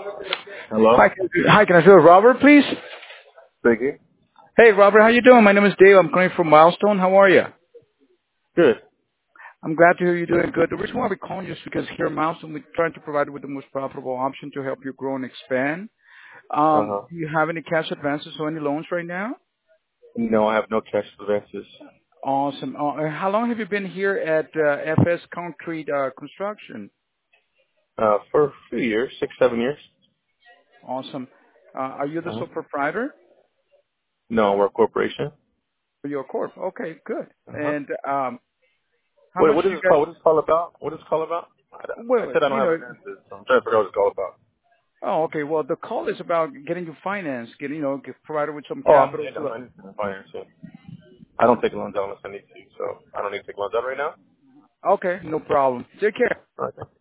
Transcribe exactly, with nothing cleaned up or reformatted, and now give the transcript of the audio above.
Hello? Hi, can- hi, can I speak with Robert, please? Speaking. Hey, Robert, how you doing? My name is Dave. I'm calling from Milestone. How are you? Good. I'm glad to hear you're doing good. The reason why we're calling you is because here at Milestone, we're trying to provide you with the most profitable option to help you grow and expand. Um, Uh-huh. do you have any cash advances or any loans right now? No, I have no cash advances. Awesome. Uh, how long have you been here at uh, F S Concrete uh, Construction? Uh, for a few years, six, seven years. Awesome. Uh, are you the Uh-huh. sole proprietor? No, we're a corporation. Or you're a corp? Okay, good. Uh-huh. And um, how Wait, much what do is you this guys? call? What is this call about? What is this call about? I, I Well, said I don't you have know, advances, so I'm trying to figure out what it's call about. oh, okay. Well, the call is about getting you financed, getting, you know, get provided with some Oh, I'm, capital. I To, don't I need to finance it. I don't take loans out unless I need to, so I don't need to take loans out right now. okay, no problem. Take care. All right, thank you.